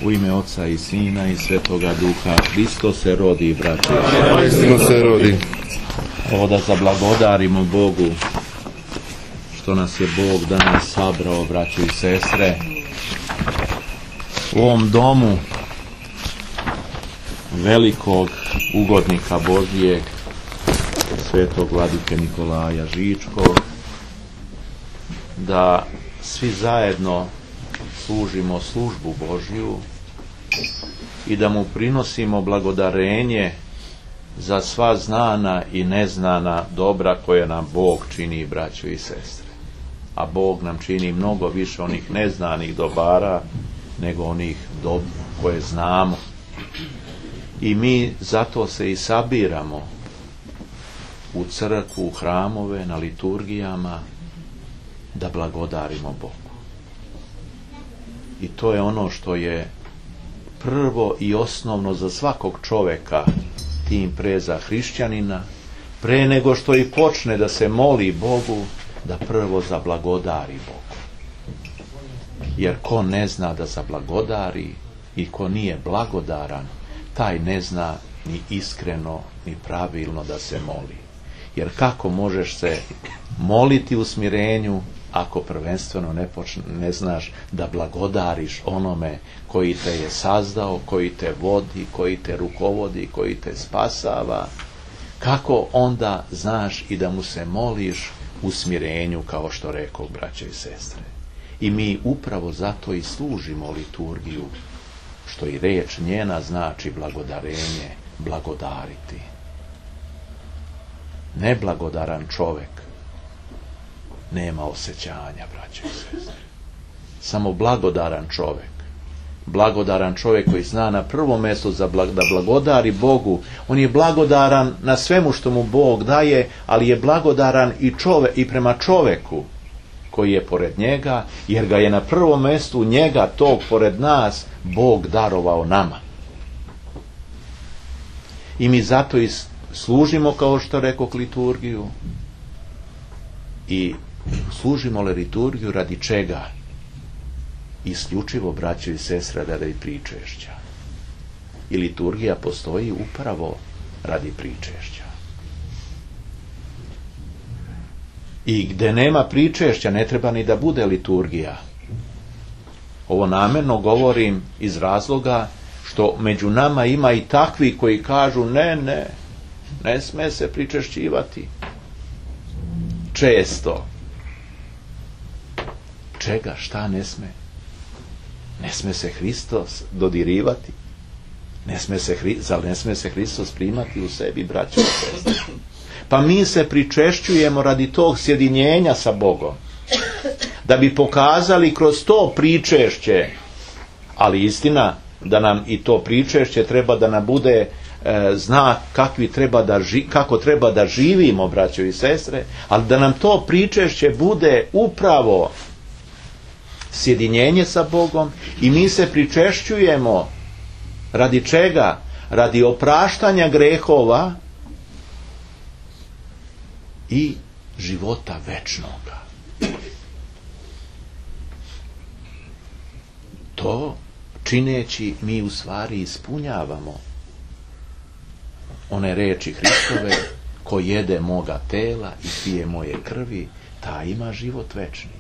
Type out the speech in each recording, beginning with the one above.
U ime Oca i Sina i Svetoga Duha. Hristo se rodi, braće. Hristo se rodi. Evo da zablagodarimo Bogu što nas je Bog danas sabrao, braće i sestre, u ovom domu velikog ugodnika Božijeg, svetog vladike Nikolaja Žičkog, da svi zajedno služimo službu Božju i da mu prinosimo blagodarenje za sva znana i neznana dobra koje nam Bog čini, braćo i sestre. A Bog nam čini mnogo više onih neznanih dobara nego onih koje znamo. I mi zato se i sabiramo u crkvu, u hramove, na liturgijama, da blagodarimo Bogu. I to je ono što je prvo i osnovno za svakog čoveka, tim pre za hrišćanina, pre nego što i počne da se moli Bogu, da prvo zablagodari Bogu. Jer ko ne zna da zablagodari i ko nije blagodaran, taj ne zna ni iskreno ni pravilno da se moli. Jer kako možeš se moliti u smirenju ako prvenstveno ne znaš da blagodariš onome koji te je sazdao, koji te vodi, koji te rukovodi, koji te spasava? Kako onda znaš i da mu se moliš u smirenju, kao što rekao, braće i sestre? I mi upravo zato i služimo liturgiju, što i reč njena znači blagodarenje, blagodariti. Neblagodaran čovek nema osjećanja, braće i sestre. Samo blagodaran čovjek koji zna na prvom mjestu da blagodari Bogu, on je blagodaran na svemu što mu Bog daje, ali je blagodaran i prema čovjeku koji je pored njega, jer ga je na prvom mjestu njega, tog pored nas, Bog darovao nama. I mi zato i služimo, kao što rekoh, liturgiju. I služimo li liturgiju radi čega? Isključivo, braćo i sestre, radi pričešća. I liturgija postoji upravo radi pričešća. I gdje nema pričešća ne treba ni da bude liturgija. Ovo namjerno govorim iz razloga što među nama ima i takvi koji kažu ne sme se pričešćivati. Često. Čega? Šta ne sme? Ne sme se Hristos dodirivati? Zar ne sme se Hristos primati u sebi, braćo i sestre? Pa mi se pričešćujemo radi tog sjedinjenja sa Bogom, da bi pokazali kroz to pričešće, ali istina da nam i to pričešće treba da nam bude znak kako treba da živimo, braćo i sestre, ali da nam to pričešće bude upravo sjedinjenje sa Bogom. I mi se pričešćujemo radi čega? Radi opraštanja grehova i života večnoga. To čineći mi u stvari ispunjavamo one reči Hristove: ko jede moga tela i pije moje krvi, taj ima život večni.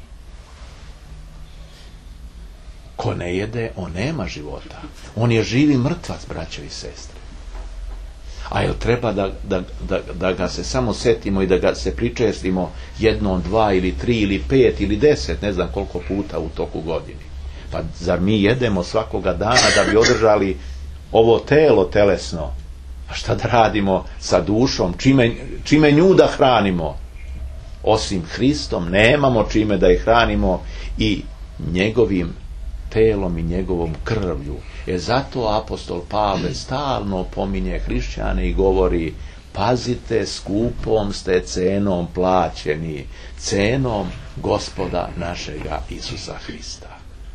Ko ne jede, on nema života. On je živi mrtvac, braćo i sestre. A jel treba da ga se samo setimo i da ga se pričestimo jednom, 2 ili 3 ili 5 ili 10, ne znam koliko puta u toku godine? Pa zar mi jedemo svakoga dana da bi održali ovo telo telesno? A šta da radimo sa dušom? Čime nju da hranimo? Osim Hristom nemamo čime da je hranimo i njegovim telom i njegovom krvlju. Zato apostol Pavle stalno pominje hrišćane i govori: pazite, skupom ste cenom plaćeni, cenom Gospoda našega Isusa Hrista.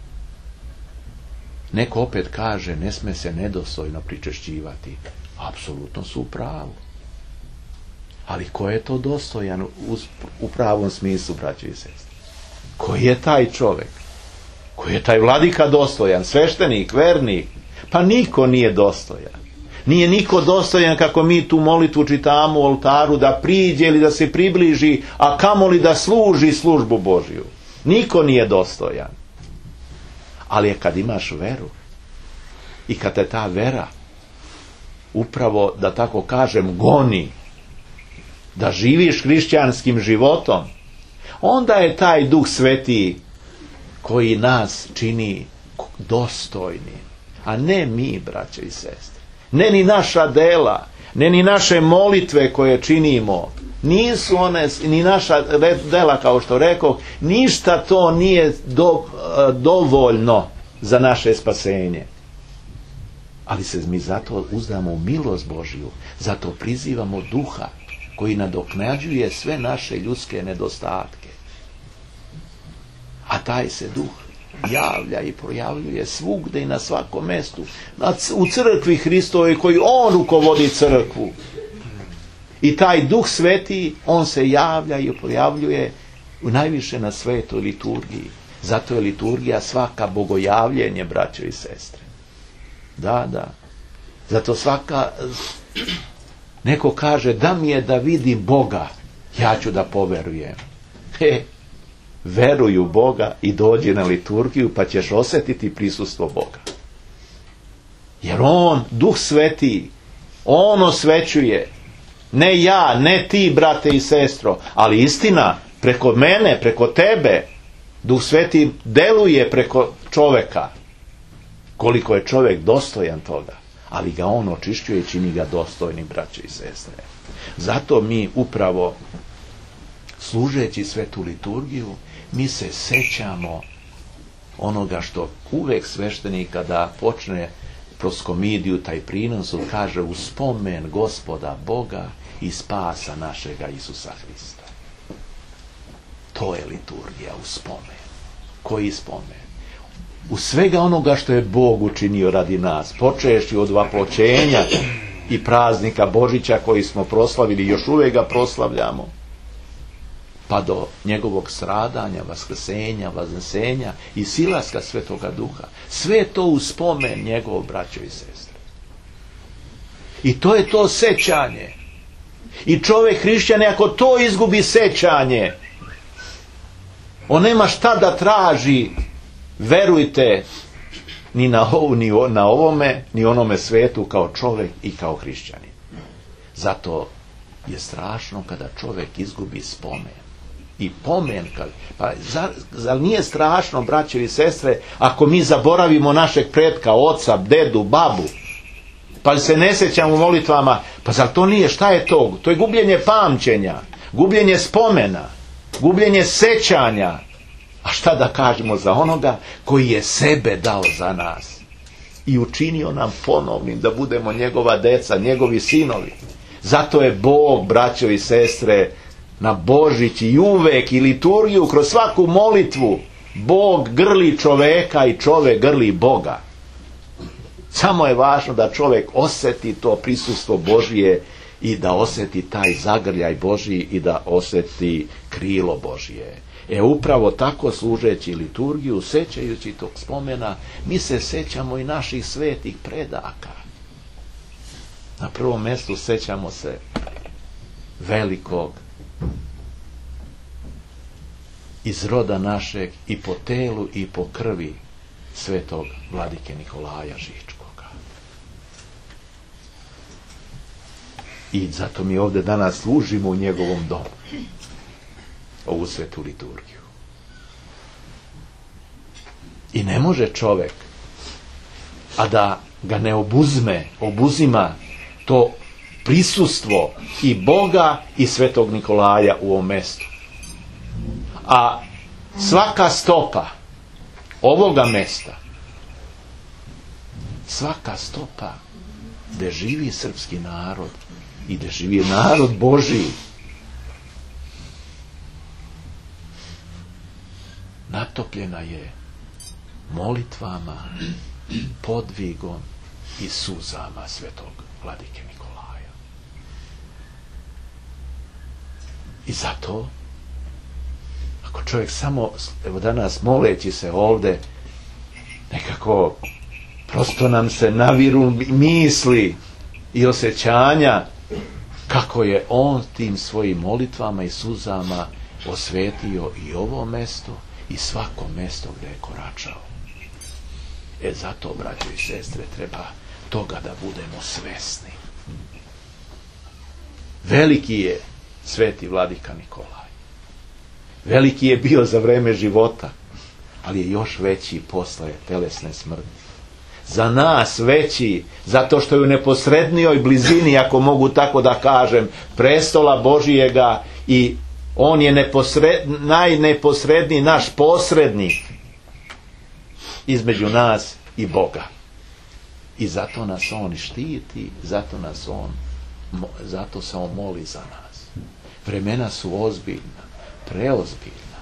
Neko opet kaže ne sme se nedostojno pričešćivati. Apsolutno su u pravu. Ali ko je to dostojan u pravom smislu, braće i sestre? Ko je taj čovjek Koji je taj vladika dostojan? Sveštenik, vernik? Pa niko nije dostojan. Nije niko dostojan kako mi tu molitvu čitamo u oltaru, da priđe ili da se približi, a kamoli da služi službu Božju. Niko nije dostojan. Ali je kad imaš veru i kad te ta vera upravo, da tako kažem, goni, da živiš hrišćanskim životom, onda je taj Duh Sveti koji nas čini dostojni, a ne mi, braće i sestre. Ne ni naša dela, ne ni naše molitve koje činimo, nisu one, ni naša dela, kao što rekoh, ništa to nije dovoljno za naše spasenje. Ali se mi zato uzdamo u milost Božju, zato prizivamo Duha koji nadoknađuje sve naše ljudske nedostatke. A taj se Duh javlja i projavljuje svugde i na svakom mestu. U crkvi Hristovoj koji On rukovodi crkvu. I taj Duh Sveti, On se javlja i projavljuje najviše na svetoj liturgiji. Zato je liturgija svaka bogojavljenje, braćo i sestre. Da, da. Zato svaka... Neko kaže, da mi je da vidim Boga, ja ću da poverujem. Veruj u Boga i dođi na liturgiju, pa ćeš osjetiti prisustvo Boga. Jer On, Duh Sveti, On osvećuje. Ne ja, ne ti, brate i sestro, ali istina, preko mene, preko tebe, Duh Sveti deluje preko čoveka. Koliko je čovjek dostojan toga, ali ga On očišćuje i čini ga dostojnim, braće i sestre. Zato mi upravo, služeći svetu liturgiju, mi se sećamo onoga što uvek sveštenik kada počne proskomidiju, taj prinos, kaže u spomen Gospoda Boga i spasa našega Isusa Hrista. To je liturgija, u spomen. Koji spomen? U svega onoga što je Bog učinio radi nas, počevši od vaploćenja i praznika Božića koji smo proslavili i još uvek ga proslavljamo, pa do njegovog stradanja, vaskrsenja, vaznesenja i silaska Svetoga Duha. Sve to u spomen njegov, braćo i sestre. I to je to sećanje. I čovjek hrišćan, ako to izgubi sećanje, on nema šta da traži, verujte, ni na ovu, ni na ovome, ni onome svetu kao čovjek i kao hrišćanin. Zato je strašno kada čovjek izgubi spomen. I pomen, pa zar nije strašno, braće i sestre, ako mi zaboravimo našeg pretka, oca, dedu, babu, pa se ne sjećamo u molitvama, pa zar to nije, šta je to? To je gubljenje pamćenja, gubljenje spomena, gubljenje sećanja. A šta da kažemo za onoga koji je sebe dao za nas i učinio nam ponovnim da budemo njegova deca, njegovi sinovi. Zato je Bog, braćo i sestre, na Božić i uvek i liturgiju, kroz svaku molitvu, Bog grli čoveka i čovek grli Boga. Samo je važno da čovjek osjeti to prisustvo Božije i da osjeti taj zagrljaj Božji i da osjeti krilo Božije. Upravo tako, služeći liturgiju, sećajući tog spomena, mi se sećamo i naših svetih predaka. Na prvom mjestu sećamo se velikog iz roda našeg i po telu i po krvi svetog vladike Nikolaja Žičkoga. I zato mi ovdje danas služimo u njegovom domu ovu svetu liturgiju. I ne može čovjek, a da ga ne obuzima to prisustvo i Boga i svetog Nikolaja u ovom mjestu. A svaka stopa ovoga mjesta, svaka stopa gdje živi srpski narod i gdje živi narod Božiji, natopljena je molitvama, podvigom i suzama svetog vladike Nikolaja. I zato, ako čovjek samo, evo danas moleći se ovdje, nekako prosto nam se naviru misli i osjećanja kako je on tim svojim molitvama i suzama osvetio i ovo mesto i svako mesto gdje je koračao. Zato, braćo i sestre, treba toga da budemo svesni. Veliki je sveti vladika Nikolaj. Veliki je bio za vreme života, ali je još veći posle telesne smrti. Za nas veći, zato što je u neposrednijoj blizini, ako mogu tako da kažem, prestola Božijega i on je najneposredniji naš posrednik između nas i Boga. I zato nas on i štiti, zato se on moli za nas. Vremena su ozbiljna, preozbiljna.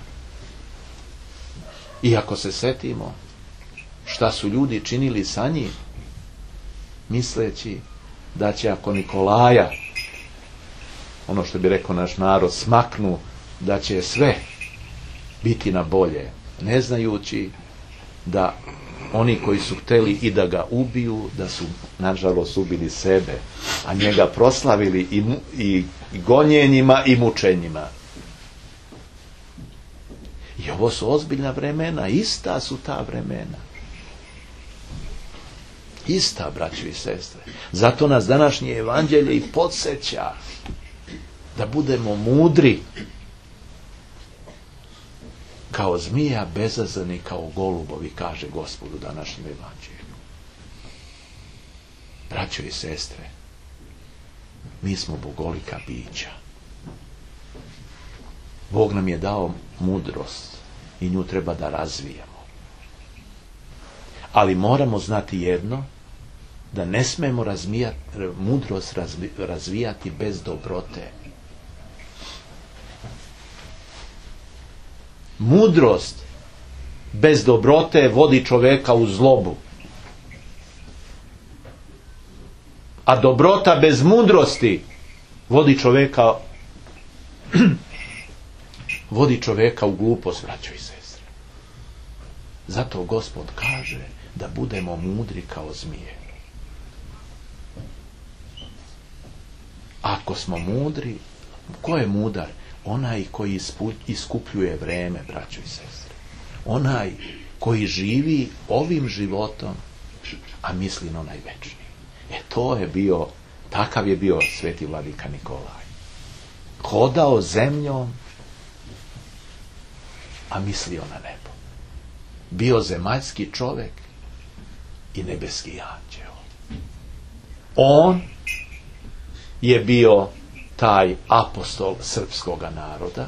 I ako se setimo šta su ljudi činili sa njim, misleći da će ako Nikolaja, ono što bi rekao naš narod, smaknu, da će sve biti na bolje, ne znajući da oni koji su hteli i da ga ubiju, da su nažalost ubili sebe, a njega proslavili i gonjenjima i mučenjima. I ovo su ozbiljna vremena, ista su ta vremena. Ista, braćo i sestre. Zato nas današnje evanđelje i podsjeća da budemo mudri kao zmija, bezazleni kao golubovi, kaže Gospod u današnjem evanđelju. Braćo i sestre, mi smo bogolika bića. Bog nam je dao mudrost i nju treba da razvijamo. Ali moramo znati jedno, da ne smemo mudrost razvijati bez dobrote. Mudrost bez dobrote vodi čoveka u zlobu. A dobrota bez mudrosti vodi čoveka u glupost, braćo i sestre. Zato Gospod kaže da budemo mudri kao zmije. Ako smo mudri, ko je mudar? Onaj koji iskupljuje vreme, braćo i sestre. Onaj koji živi ovim životom, a misli na onaj večni. Takav je bio sveti vladika Nikolaj. Hodao zemljom, a mislio na nebo. Bio zemaljski čovjek i nebeski anđeo. On je bio taj apostol srpskoga naroda,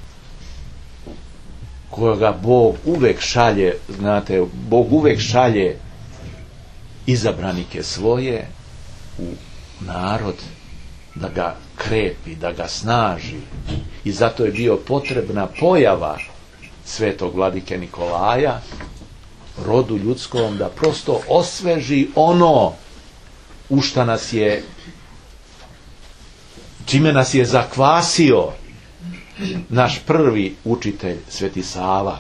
kojega Bog uvek šalje, znate, Bog uvek šalje izabranike svoje u narod da ga krepi, da ga snaži. I zato je bio potrebna pojava svetog vladike Nikolaja rodu ljudskom, da prosto osveži ono u šta nas je, čime nas je zakvasio naš prvi učitelj Sveti Sava.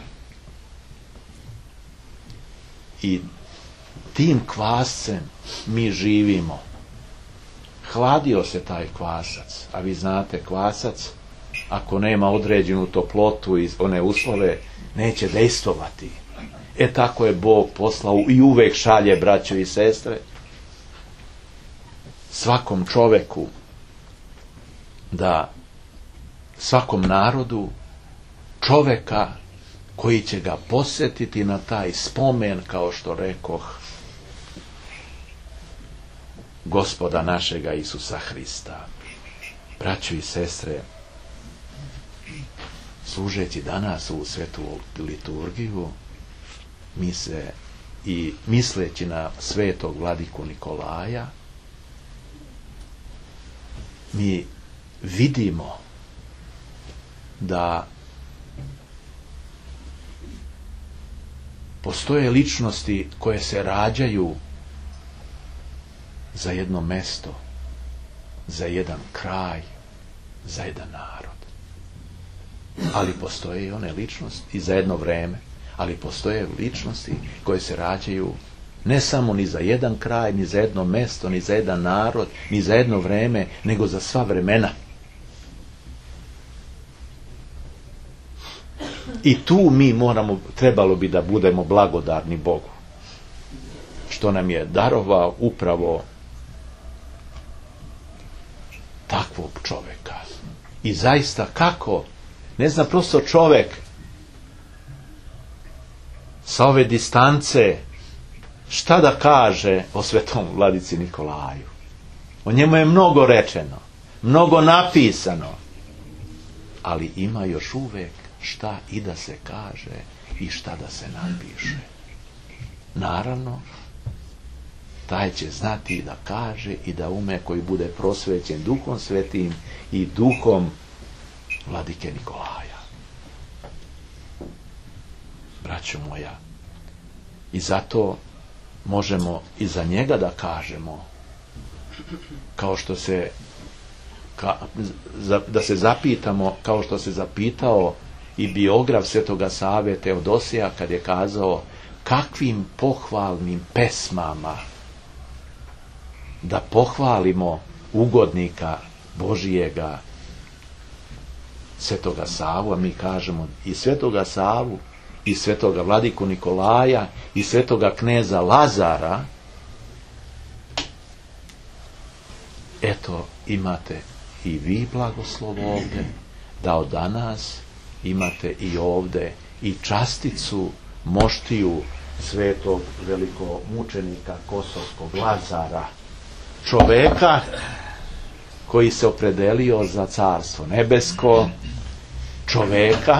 I tim kvascem mi živimo. Hladio se taj kvasac, a vi znate, kvasac ako nema određenu toplotu i one uslove, neće dejstvovati. Tako je Bog poslao i uvek šalje, braćo i sestre, svakom čoveku, da svakom narodu čoveka koji će ga posjetiti na taj spomen, kao što rekoh, Gospoda našega Isusa Hrista. Braćo i sestre, služeći danas u svetu liturgiju, mi se i misleći na svetog vladiku Nikolaja, mi vidimo da postoje ličnosti koje se rađaju za jedno mesto, za jedan kraj, za jedan narod. Ali postoje i one ličnosti i za jedno vreme. Ali postoje ličnosti koje se rađaju ne samo ni za jedan kraj, ni za jedno mesto, ni za jedan narod, ni za jedno vreme, nego za sva vremena. I tu mi trebalo bi da budemo blagodarni Bogu, što nam je darovao upravo takvog čovjeka. I zaista kako? Ne zna prosto čovjek sa ove distance šta da kaže o svetom vladici Nikolaju. O njemu je mnogo rečeno, mnogo napisano, ali ima još uvijek šta i da se kaže i šta da se napiše. Naravno, taj će znati da kaže i da ume, koji bude prosvećen Duhom Svetim i Duhom vladike Nikolaja. Braćo moja, i zato možemo i za njega da kažemo, kao što se da se zapitamo, kao što se zapitao i biograf Svetoga Save Teodosija, kad je kazao kakvim pohvalnim pesmama da pohvalimo ugodnika Božijega Svetoga Savu, a mi kažemo i Svetoga Savu, i Svetoga vladiku Nikolaja, i Svetoga kneza Lazara. Eto, imate i vi blagoslov ovde, da od danas imate i ovde i časticu moštiju svetog velikomučenika kosovskog Lazara, čoveka koji se opredelio za carstvo nebesko, čoveka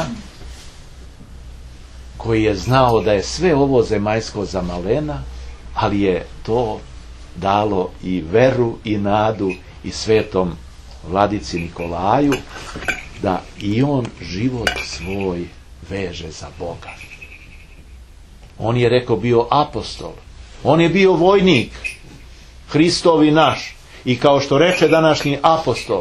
koji je znao da je sve ovo zemaljsko zamalena, ali je to dalo i veru i nadu i svetom vladici Nikolaju, da i on život svoj veže za Boga. On je, rekao, bio apostol, on je bio vojnik, Hristovi naš, i kao što reče današnji apostol,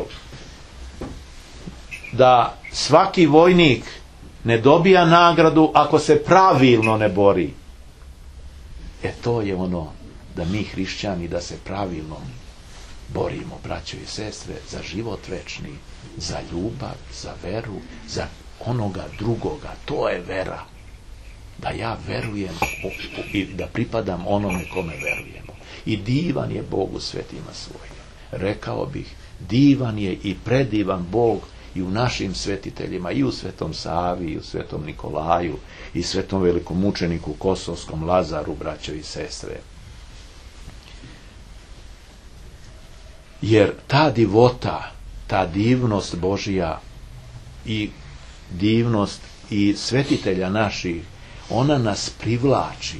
da svaki vojnik ne dobija nagradu ako se pravilno ne bori. To je ono, da mi hrišćani da se pravilno borimo, braćo i sestre, za život večni, za ljubav, za veru, za onoga drugoga. To je vera. Da ja verujem i da pripadam onome kome verujemo. I divan je Bog u svetima svojim. Rekao bih, divan je i predivan Bog i u našim svetiteljima, i u Svetom Savi, i u Svetom Nikolaju, i Svetom velikomučeniku kosovskom Lazaru, braćo i sestre. Jer ta divota, ta divnost Božija i divnost i svetitelja naših, ona nas privlači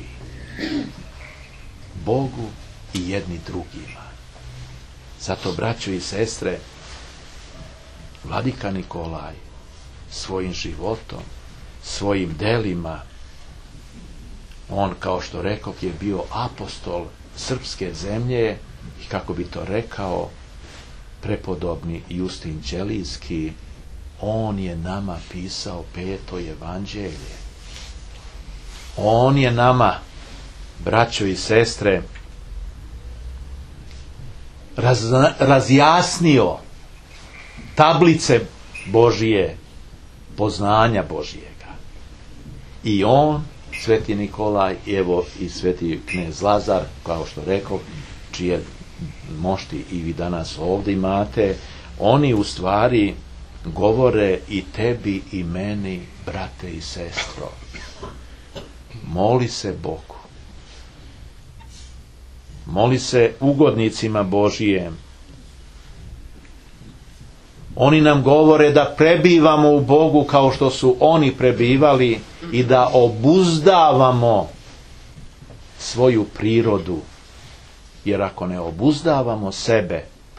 Bogu i jedni drugima. Zato, braćo i sestre, vladika Nikolaj svojim životom, svojim delima, on, kao što rekoh, je bio apostol srpske zemlje, i kako bi to rekao prepodobni Justin Ćelijski, on je nama pisao 5. evanđelje. On je nama, braćo i sestre, razjasnio tablice Božije, poznanja Božijega. I on, sveti Nikolaj, evo i sveti knez Lazar, kao što rekao, čije mošti i vi danas ovdje imate, oni u stvari govore i tebi i meni, brate i sestro, moli se Bogu, moli se ugodnicima Božijem. Oni nam govore da prebivamo u Bogu kao što su oni prebivali i da obuzdavamo svoju prirodu. Jer ako ne obuzdavamo sebe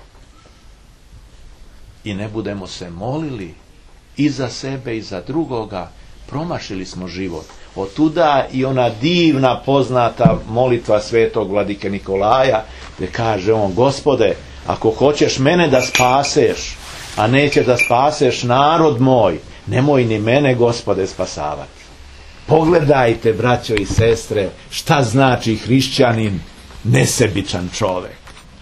i ne budemo se molili i za sebe i za drugoga, promašili smo život. Otuda i ona divna poznata molitva svetog vladike Nikolaja, gdje kaže on: Gospode, ako hoćeš mene da spaseš, a neće da spaseš narod moj, nemoj ni mene, Gospode, spasavati. Pogledajte, braćo i sestre, šta znači hrišćanin, nesebičan čovjek.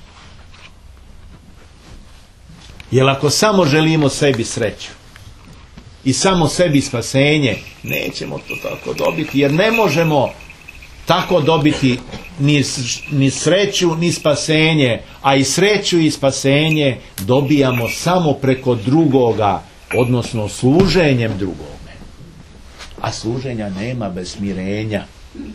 Jer ako samo želimo sebi sreću i samo sebi spasenje, nećemo to tako dobiti, jer ne možemo tako dobiti ni sreću ni spasenje, a i sreću i spasenje dobijamo samo preko drugoga, odnosno služenjem drugome. A služenja nema bez smirenja.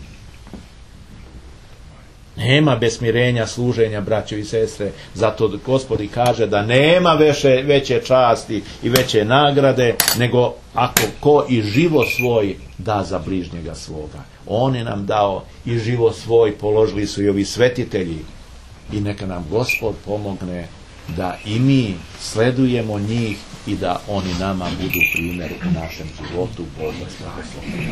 Nema bez smirenja služenja, braćo i sestre. Zato Gospod kaže da nema veće časti i veće nagrade nego ako ko i život svoj da za bližnjega svoga. On je nam dao i život svoj, položili su i ovi svetitelji. I neka nam Gospod pomogne da i mi sledujemo njih i da oni nama budu primjer u našem životu. Bog vas blagoslovi.